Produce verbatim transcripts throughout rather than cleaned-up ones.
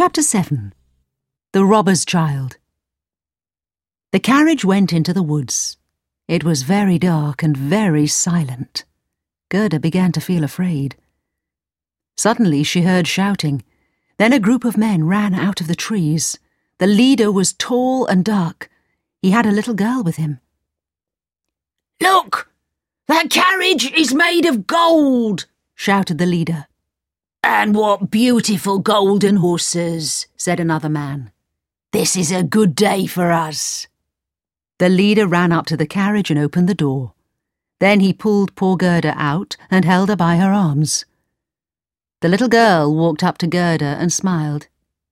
Chapter seven. The Robber's Child. The carriage went into the woods. It was very dark and very silent. Gerda began to feel afraid. Suddenly she heard shouting. Then a group of men ran out of the trees. The leader was tall and dark. He had a little girl with him. "Look! That carriage is made of gold!" shouted the leader. "And what beautiful golden horses," said another man. "This is a good day for us." The leader ran up to the carriage and opened the door. Then he pulled poor Gerda out and held her by her arms. The little girl walked up to Gerda and smiled.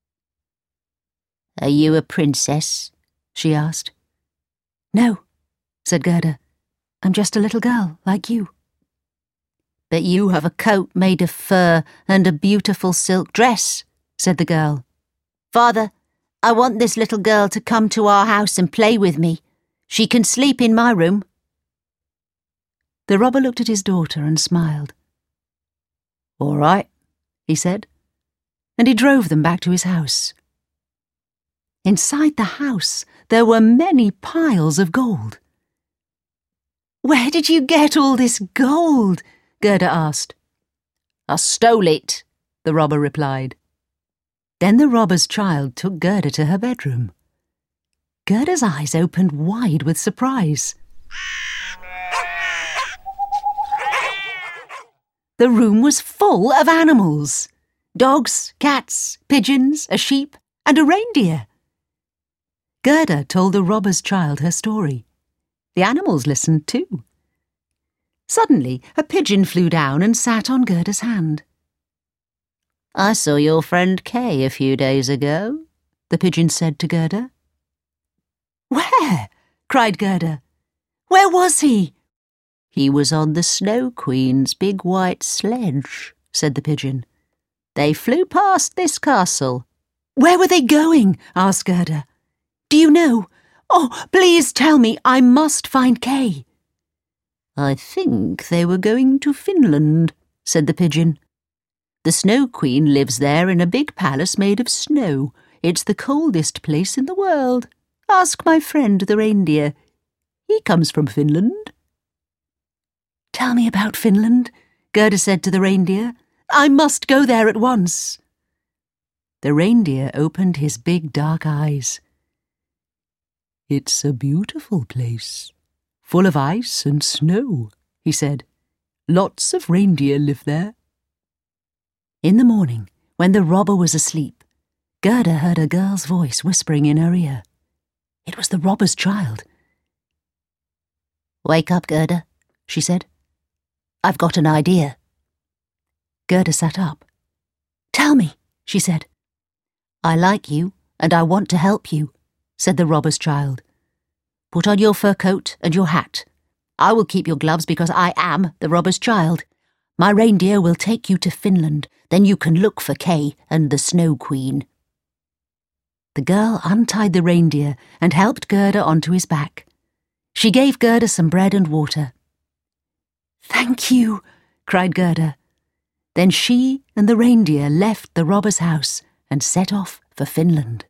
"Are you a princess?" she asked. "No," said Gerda. "I'm just a little girl, like you." "But you have a coat made of fur and a beautiful silk dress," said the girl. "Father, I want this little girl to come to our house and play with me. She can sleep in my room." The robber looked at his daughter and smiled. "All right," he said, and he drove them back to his house. Inside the house there were many piles of gold. "Where did you get all this gold?" Gerda asked. "I stole it," the robber replied. Then the robber's child took Gerda to her bedroom. Gerda's eyes opened wide with surprise. The room was full of animals. Dogs, cats, pigeons, a sheep, and a reindeer. Gerda told the robber's child her story. The animals listened too. Suddenly, a pigeon flew down and sat on Gerda's hand. "I saw your friend Kay a few days ago," the pigeon said to Gerda. "Where?" cried Gerda. "Where was he?" "He was on the Snow Queen's big white sledge," said the pigeon. "They flew past this castle." "Where were they going?" asked Gerda. "Do you know? Oh, please tell me. I must find Kay." "I think they were going to Finland," said the pigeon. "The Snow Queen lives there in a big palace made of snow. It's the coldest place in the world. Ask my friend the reindeer. He comes from Finland." "Tell me about Finland," Gerda said to the reindeer. "I must go there at once." The reindeer opened his big dark eyes. "It's a beautiful place, full of ice and snow," he said. "Lots of reindeer live there." In the morning, when the robber was asleep, Gerda heard a girl's voice whispering in her ear. It was the robber's child. "Wake up, Gerda," she said. "I've got an idea." Gerda sat up. "Tell me," she said. "I like you and I want to help you," said the robber's child. "Put on your fur coat and your hat. I will keep your gloves because I am the robber's child. My reindeer will take you to Finland. Then you can look for Kay and the Snow Queen." The girl untied the reindeer and helped Gerda onto his back. She gave Gerda some bread and water. "Thank you," cried Gerda. Then she and the reindeer left the robber's house and set off for Finland.